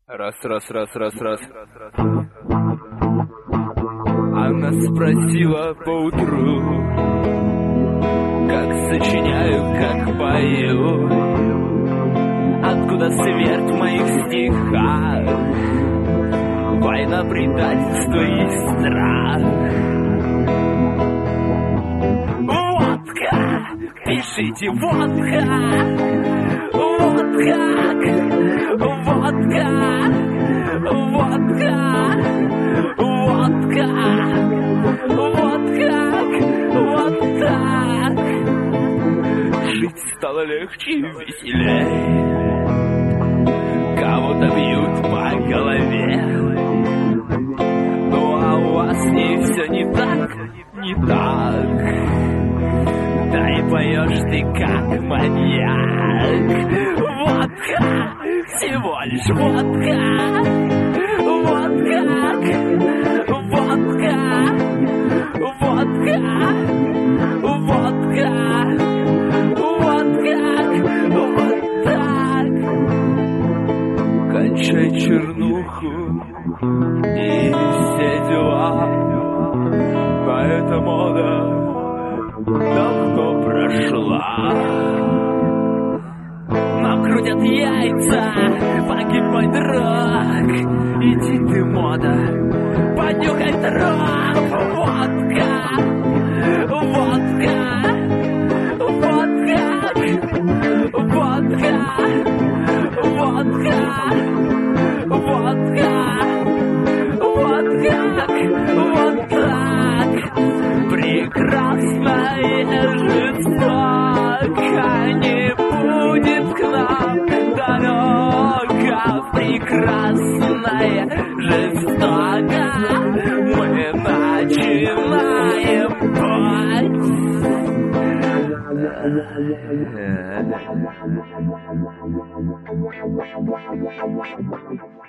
Раз. Она спросила поутру, как сочиняю, как пою, откуда свет в моих стихах, война, предательство и страх. Водка, пишите водка, водка, водка, водка, водка, водка, вот так. Жить стало легче и веселее. Кого-то бьют по голове, ну а у вас не все не так, не так. Да и поешь ты как маньяк. Водка, всего лишь водка, водка, водка, водка, водка, водка, вот так. Кончай чернуху и все дела, на это мода давно прошла. Нам крутят яйца, погиб мой друг. Иди ты, мода, понюхай труп. Водка, водка, водка, водка, водка, водка, водка, вот так. Прекрасная жестока, не будет к нам дорога. Прекрасная жестока, мы начинаем путь.